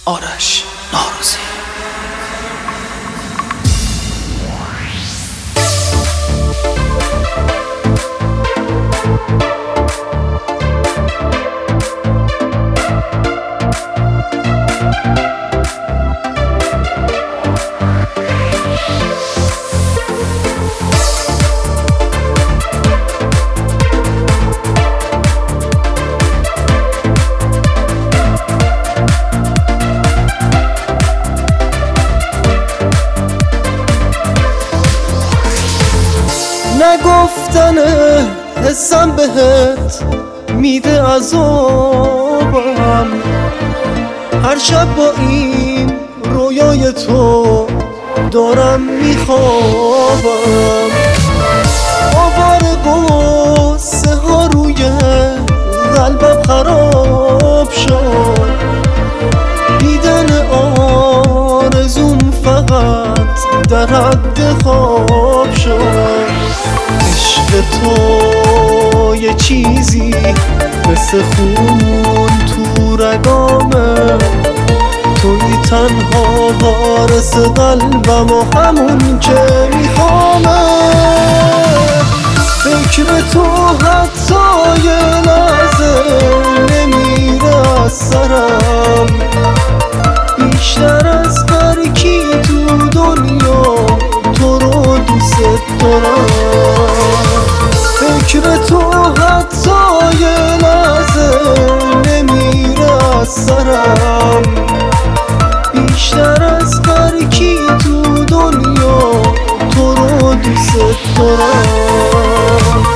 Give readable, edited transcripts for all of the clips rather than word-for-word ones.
آرش ناروزی. نگفتنه حسم بهت میده عذابم، هر شب با این رویای تو دارم میخوابم. آوار قصه ها روی قلبم خراب شد، دیدن آرزوم فقط در حد خواب شد. عشق تو یه چیزی مثل خون تو رگامه، توی تنها وارث قلبم و همون که میخوامه. فکر تو حتی یه لحظه نمیره از سرم، بیشتر از هر کی تو دنیا تو رو دوست دارم. فکر تو حتی یه لحظه نمیره از سرم، بیشتر از هر کی تو دنیا تو رو دوست دارم.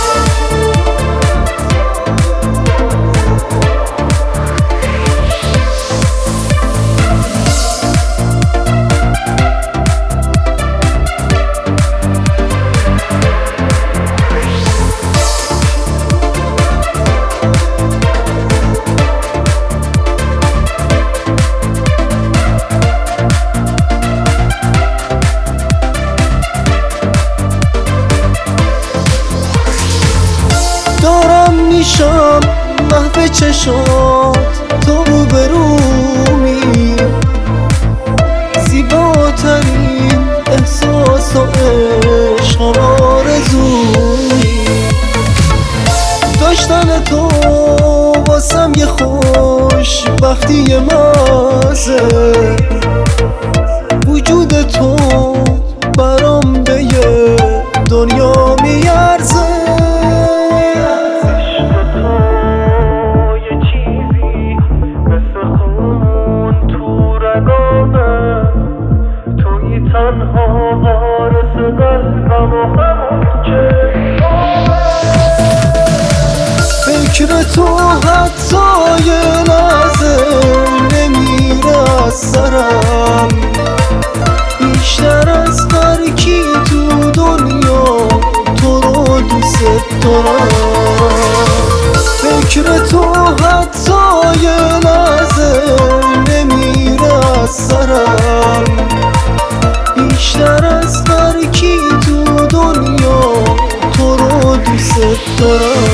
دارم میشم محو چشات، تو روبرومی، زیباترین احساس و عشق و آرزویی. داشتن تو واسم یه خوشبختی مزه، وجود تو برام به یه دنیا میارزه. تنها وارث قلبم و همون که فکر تو حتی یه لحظه نمیره از سرم، بیشتر از هر کی تو دنیا تو رو دوست دارم. فکر تو حتی یه لحظه نمیره از سرم، بیشتر از هر کی تو دنیا تو رو دوست دارم.